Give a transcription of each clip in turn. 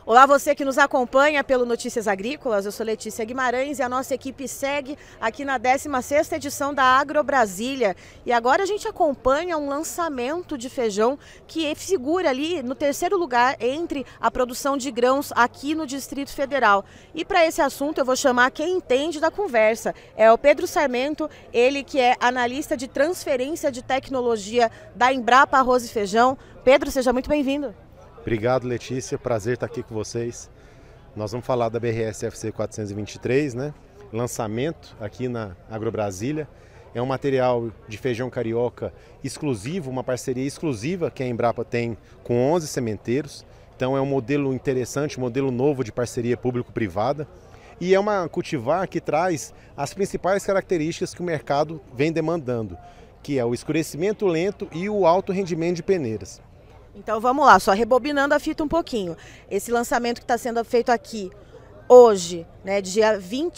Olá, você que nos acompanha pelo Notícias Agrícolas, eu sou Letícia Guimarães e a nossa equipe segue aqui na 16ª edição da AgroBrasília. E agora a gente acompanha um lançamento de feijão que figura ali no terceiro lugar entre a produção de grãos aqui no Distrito Federal. E para esse assunto eu vou chamar quem entende da conversa. É o Pedro Sarmento, ele que é analista de transferência de tecnologia da Embrapa Arroz e Feijão. Pedro, seja muito bem-vindo. Obrigado, Letícia. Prazer estar aqui com vocês. Nós vamos falar da BRS-FC 423, né? Lançamento aqui na AgroBrasília. É um material de feijão carioca exclusivo, uma parceria exclusiva que a Embrapa tem com 11 sementeiros. Então é um modelo interessante, um modelo novo de parceria público-privada. E é uma cultivar que traz as principais características que o mercado vem demandando, que é o escurecimento lento e o alto rendimento de peneiras. Então vamos lá, só rebobinando a fita um pouquinho. Esse lançamento que está sendo feito aqui hoje, né, dia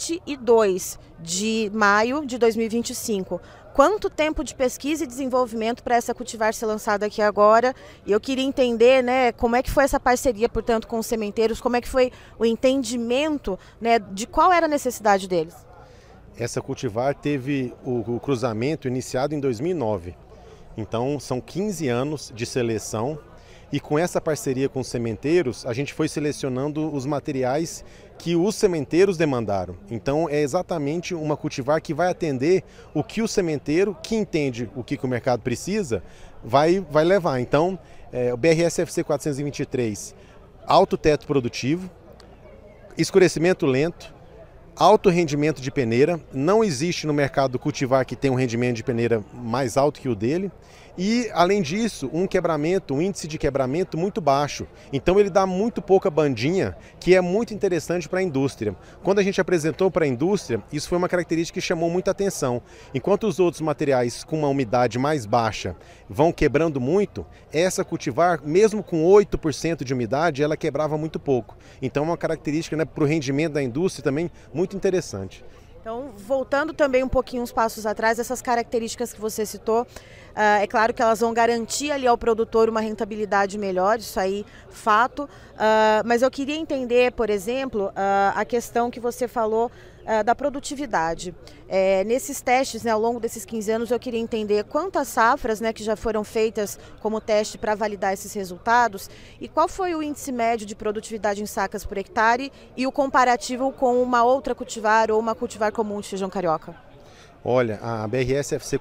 22 de maio de 2025. Quanto tempo de pesquisa e desenvolvimento para essa cultivar ser lançada aqui agora? E eu queria entender, né, como é que foi essa parceria, portanto, com os sementeiros, como é que foi o entendimento, né, de qual era a necessidade deles? Essa cultivar teve o cruzamento iniciado em 2009. Então são 15 anos de seleção e com essa parceria com os sementeiros a gente foi selecionando os materiais que os sementeiros demandaram. Então é exatamente uma cultivar que vai atender o que o sementeiro, que entende o que o mercado precisa, vai levar. Então o BRS-FC 423, alto teto produtivo, escurecimento lento, alto rendimento de peneira, não existe no mercado cultivar que tem um rendimento de peneira mais alto que o dele e, além disso, um índice de quebramento muito baixo. Então ele dá muito pouca bandinha, que é muito interessante para a indústria. Quando a gente apresentou para a indústria, isso foi uma característica que chamou muita atenção. Enquanto os outros materiais com uma umidade mais baixa vão quebrando muito, essa cultivar, mesmo com 8% de umidade, ela quebrava muito pouco. Então é uma característica, né, para o rendimento da indústria também muito interessante. Então, voltando também um pouquinho uns passos atrás, essas características que você citou, é claro que elas vão garantir ali ao produtor uma rentabilidade melhor, isso aí, fato, mas eu queria entender, por exemplo, a questão que você falou da produtividade. Nesses testes, né, ao longo desses 15 anos, eu queria entender quantas safras, né, que já foram feitas como teste para validar esses resultados e qual foi o índice médio de produtividade em sacas por hectare e o comparativo com uma outra cultivar ou uma cultivar comum de feijão carioca. Olha, a BRS-FC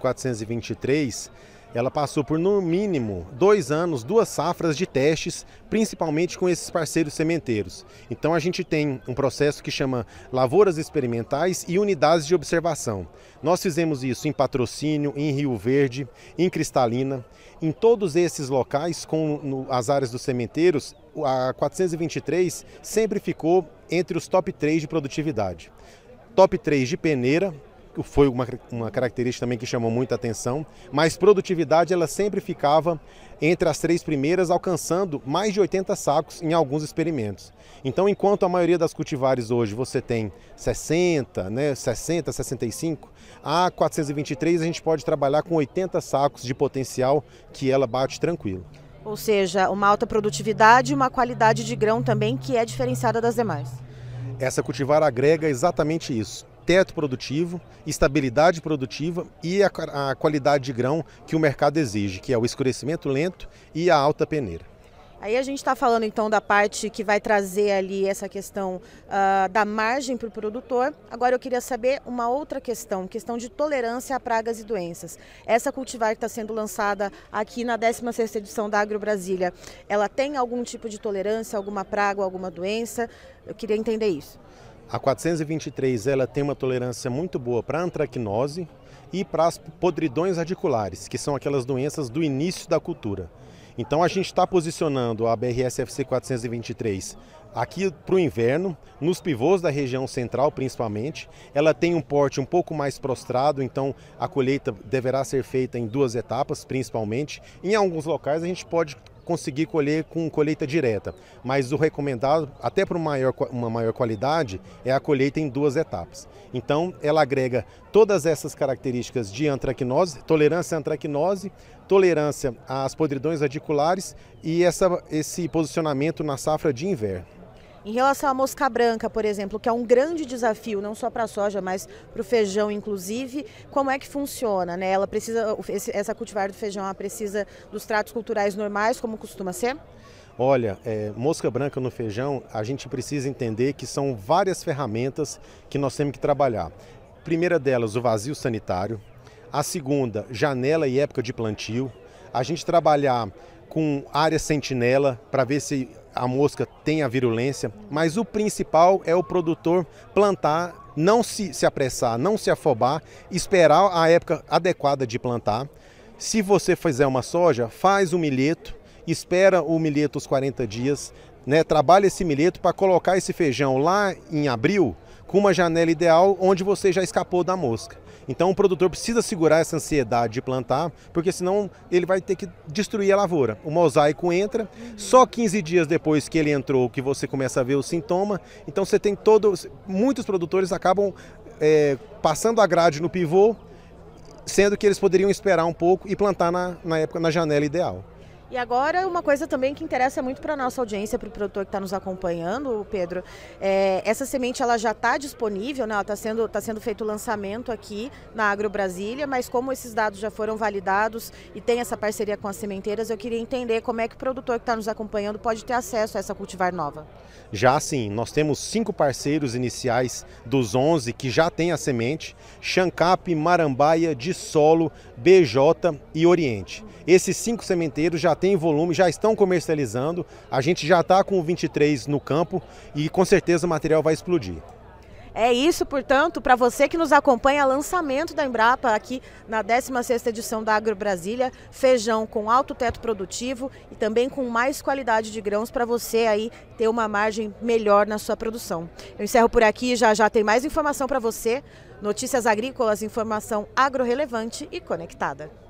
423, ela passou por no mínimo 2 anos, 2 safras de testes, principalmente com esses parceiros sementeiros. Então a gente tem um processo que chama lavouras experimentais e unidades de observação. Nós fizemos isso em Patrocínio, em Rio Verde, em Cristalina. Em todos esses locais, com as áreas dos sementeiros, a 423 sempre ficou entre os top 3 de produtividade. Top 3 de peneira, foi uma característica também que chamou muita atenção, mas produtividade ela sempre ficava entre as 3 primeiras, alcançando mais de 80 sacos em alguns experimentos. Então, enquanto a maioria das cultivares hoje você tem 60, né, 60, 65, a 423 a gente pode trabalhar com 80 sacos de potencial que ela bate tranquilo. Ou seja, uma alta produtividade e uma qualidade de grão também que é diferenciada das demais. Essa cultivar agrega exatamente isso. Teto produtivo, estabilidade produtiva e a qualidade de grão que o mercado exige, que é o escurecimento lento e a alta peneira. Aí a gente está falando então da parte que vai trazer ali essa questão da margem para o produtor. Agora eu queria saber uma outra questão de tolerância a pragas e doenças. Essa cultivar que está sendo lançada aqui na 16ª edição da AgroBrasília, ela tem algum tipo de tolerância, alguma praga, alguma doença? Eu queria entender isso. A 423 ela tem uma tolerância muito boa para a antracnose e para as podridões radiculares, que são aquelas doenças do início da cultura. Então a gente está posicionando a BRS-FC 423 aqui para o inverno, nos pivôs da região central principalmente. Ela tem um porte um pouco mais prostrado, então a colheita deverá ser feita em 2 etapas principalmente. Em alguns locais a gente pode conseguir colher com colheita direta, mas o recomendado, até para uma maior qualidade, é a colheita em 2 etapas. Então ela agrega todas essas características de antracnose, tolerância à antracnose, tolerância às podridões radiculares e esse posicionamento na safra de inverno. Em relação à mosca branca, por exemplo, que é um grande desafio, não só para a soja, mas para o feijão, inclusive, como é que funciona, né? Ela precisa, essa cultivar do feijão, ela precisa dos tratos culturais normais, como costuma ser? Olha, mosca branca no feijão, a gente precisa entender que são várias ferramentas que nós temos que trabalhar. Primeira delas, o vazio sanitário. A segunda, janela e época de plantio. A gente trabalhar com área sentinela para ver se a mosca tem a virulência. Mas o principal é o produtor plantar, não se apressar, não se afobar, esperar a época adequada de plantar. Se você fizer uma soja, faz o milheto, espera o milheto os 40 dias, né? Trabalha esse milheto para colocar esse feijão lá em abril com uma janela ideal onde você já escapou da mosca. Então o produtor precisa segurar essa ansiedade de plantar, porque senão ele vai ter que destruir a lavoura. O mosaico entra, só 15 dias depois que ele entrou que você começa a ver o sintoma. Então você tem muitos produtores acabam passando a grade no pivô, sendo que eles poderiam esperar um pouco e plantar na janela ideal. E agora uma coisa também que interessa muito para a nossa audiência, para o produtor que está nos acompanhando, Pedro, essa semente ela já está disponível, né? Está sendo feito o lançamento aqui na Agro Brasília, mas como esses dados já foram validados e tem essa parceria com as sementeiras, eu queria entender como é que o produtor que está nos acompanhando pode ter acesso a essa cultivar nova. Já sim, nós temos 5 parceiros iniciais dos 11 que já têm a semente: Chancap, Marambaia, Dissolo, BJ e Oriente. Esses 5 sementeiros já têm volume, já estão comercializando, a gente já está com o 23 no campo e com certeza o material vai explodir. É isso, portanto, para você que nos acompanha, lançamento da Embrapa aqui na 16ª edição da Agro Brasília, feijão com alto teto produtivo e também com mais qualidade de grãos para você aí ter uma margem melhor na sua produção. Eu encerro por aqui, já tem mais informação para você, notícias agrícolas, informação agro relevante e conectada.